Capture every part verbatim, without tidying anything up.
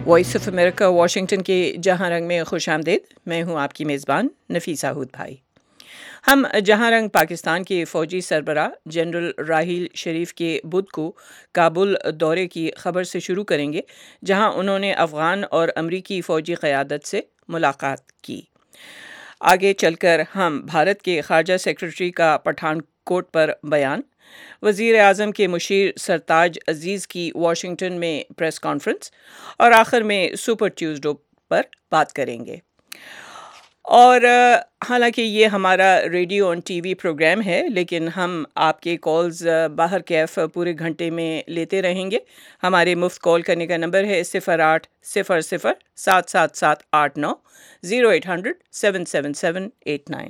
Voice of America Washington کے جہاں رنگ میں خوش آمدید. میں ہوں آپ کی میزبان نفیسہ ہود بھائی. ہم جہاں رنگ پاکستان کے فوجی سربراہ جنرل راحیل شریف کے بدھ کو کابل دورے کی خبر سے شروع کریں گے، جہاں انہوں نے افغان اور امریکی فوجی قیادت سے ملاقات کی. آگے چل کر ہم بھارت کے خارجہ سیکرٹری کا پٹھان کوٹ پر بیان، وزیر اعظم کے مشیر سرتاج عزیز کی واشنگٹن میں پریس کانفرنس اور آخر میں سپر ٹیوزڈے پر بات کریں گے. اور حالانکہ یہ ہمارا ریڈیو اور ٹی وی پروگرام ہے، لیکن ہم آپ کے کالز باہر کیف پورے گھنٹے میں لیتے رہیں گے. ہمارے مفت کال کرنے کا نمبر ہے صفر آٹھ صفر صفر سات سات سات آٹھ نو zero eight hundred seven seven seven eight nine.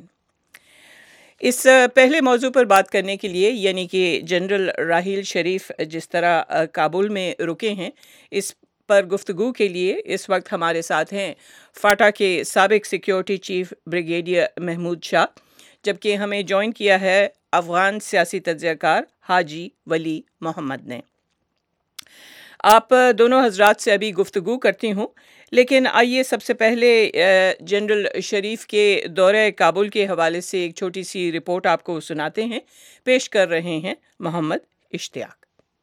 اس پہلے موضوع پر بات کرنے کے لیے، یعنی کہ جنرل راحیل شریف جس طرح کابل میں رکے ہیں، اس پر گفتگو کے لیے اس وقت ہمارے ساتھ ہیں فاٹا کے سابق security chief brigadier Mahmood Shah, جبکہ ہمیں جوائن کیا ہے افغان سیاسی تجزیہ کار حاجی ولی محمد نے. آپ دونوں حضرات سے ابھی گفتگو کرتی ہوں، لیکن آئیے سب سے پہلے جنرل شریف کے دورہ کابل کے حوالے سے ایک چھوٹی سی رپورٹ آپ کو سناتے ہیں. پیش کر رہے ہیں محمد اشتیاق.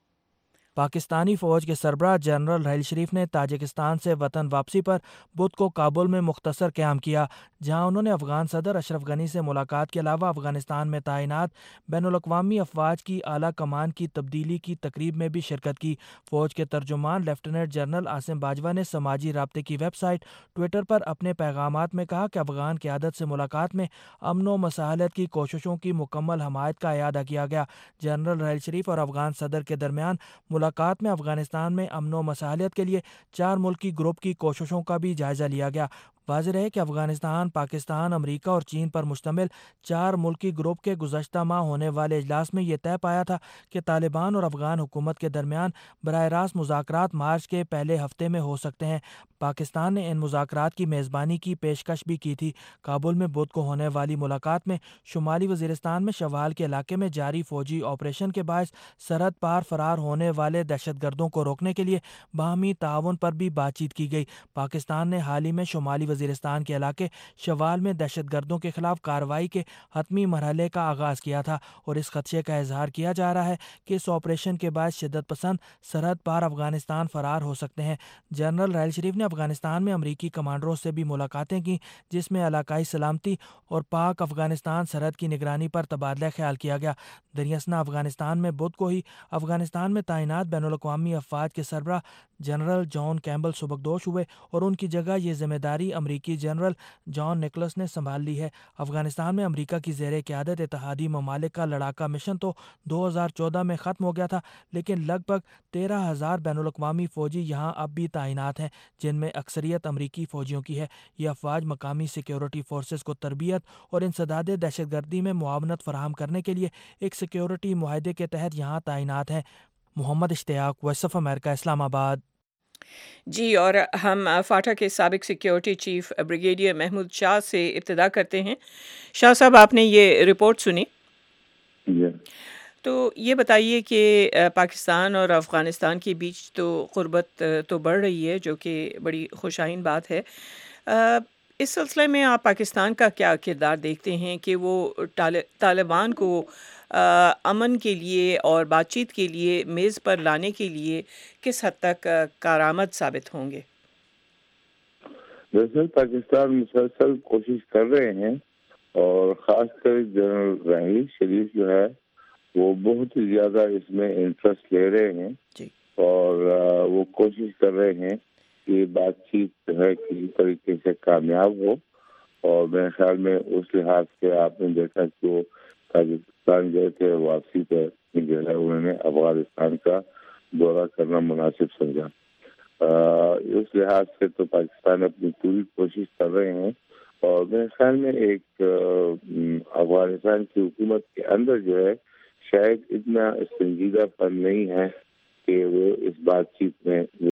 پاکستانی فوج کے سربراہ جنرل راحیل شریف نے تاجکستان سے وطن واپسی پر بدھ کو کابل میں مختصر قیام کیا، جہاں انہوں نے افغان صدر اشرف غنی سے ملاقات کے علاوہ افغانستان میں تعینات بین الاقوامی افواج کی اعلیٰ کمان کی تبدیلی کی تقریب میں بھی شرکت کی. فوج کے ترجمان لیفٹیننٹ جنرل عاصم باجوہ نے سماجی رابطے کی ویب سائٹ ٹویٹر پر اپنے پیغامات میں کہا کہ افغان قیادت سے ملاقات میں امن و مصالحت کی کوششوں کی مکمل حمایت کا اعادہ کیا گیا. جنرل راحیل شریف اور افغان صدر کے درمیان ملاقات میں افغانستان میں امن و مصالحت کے لیے چار ملکی گروپ کی کوششوں کا بھی جائزہ لیا گیا. واضح رہے کہ افغانستان، پاکستان، امریکہ اور چین پر مشتمل چار ملکی گروپ کے گزشتہ ماہ ہونے والے اجلاس میں یہ طے پایا تھا کہ طالبان اور افغان حکومت کے درمیان براہ راست مذاکرات مارچ کے پہلے ہفتے میں ہو سکتے ہیں. پاکستان نے ان مذاکرات کی میزبانی کی پیشکش بھی کی تھی. کابل میں بدھ کو ہونے والی ملاقات میں شمالی وزیرستان میں شوال کے علاقے میں جاری فوجی آپریشن کے باعث سرحد پار فرار ہونے والے دہشت گردوں کو روکنے کے لیے باہمی تعاون پر بھی بات چیت کی گئی. پاکستان نے حال ہی میں شمالی وزیرستان کے علاقے شوال میں دہشت گردوں کے خلاف کارروائی کے حتمی مرحلے کا آغاز کیا تھا، اور اس خدشے کا اظہار کیا جا رہا ہے کہ اس آپریشن کے باعث شدت پسند سرحد پار افغانستان فرار ہو سکتے ہیں. جنرل راحیل شریف نے افغانستان میں امریکی کمانڈروں سے بھی ملاقاتیں کی، جس میں علاقائی سلامتی اور پاک افغانستان سرحد کی نگرانی پر تبادلہ خیال کیا گیا. دریاسنا افغانستان میں بدھ کو ہی افغانستان میں تعینات بین الاقوامی افواج کے سربراہ جنرل جان کیمبل سبکدوش ہوئے، اور ان کی جگہ یہ ذمہ داری امریکی جنرل جان نکلس نے سنبھال لی ہے. افغانستان میں امریکہ کی زیر قیادت اتحادی ممالک کا لڑاکا مشن تو دو ہزار چودہ میں ختم ہو گیا تھا، لیکن لگ بھگ تیرہ ہزار بین الاقوامی فوجی یہاں اب بھی تعینات ہیں، جن میں اکثریت امریکی فوجیوں کی ہے. یہ افواج مقامی سیکیورٹی فورسز کو تربیت اور انسداد دہشت گردی میں معاونت فراہم کرنے کے لیے ایک سیکیورٹی معاہدے کے تحت یہاں تعینات ہیں. محمد اشتیاق، وائس آف امریکہ، اسلام آباد. جی، اور ہم فاٹا کے سابق security chief brigadier Mahmood Shah سے ابتدا کرتے ہیں. شاہ صاحب، آپ نے یہ رپورٹ سنی؟ yeah. تو یہ بتائیے کہ پاکستان اور افغانستان کے بیچ تو قربت تو بڑھ رہی ہے، جو کہ بڑی خوشائن بات ہے. اس سلسلے میں آپ پاکستان کا کیا کردار دیکھتے ہیں کہ وہ طالبان کو امن کے لیے اور بات چیت کے لیے میز پر لانے کے لیے کس حد تک کارآمد ثابت ہوں گے؟ دراصل پاکستان مسلسل کوشش کر رہے ہیں، اور خاص کر جنرل راحیل شریف جو ہے وہ بہت ہی زیادہ اس میں انٹرسٹ لے رہے ہیں جی. اور وہ کوشش کر رہے ہیں کہ بات چیت جو ہے کسی طریقے سے کامیاب ہو. اور میرے خیال میں اس لحاظ سے آپ نے دیکھا کہ وہ تاجکستان گئے تھے، واپسی پہ جو ہے انہوں نے افغانستان کا دورہ کرنا مناسب سمجھا. اس لحاظ سے تو پاکستان اپنی پوری کوشش کر رہے ہیں، اور میرے خیال میں ایک افغانستان کی حکومت کے اندر جو ہے شاید اتنا سنجیدہ پن نہیں ہے کہ وہ اس بات چیت میں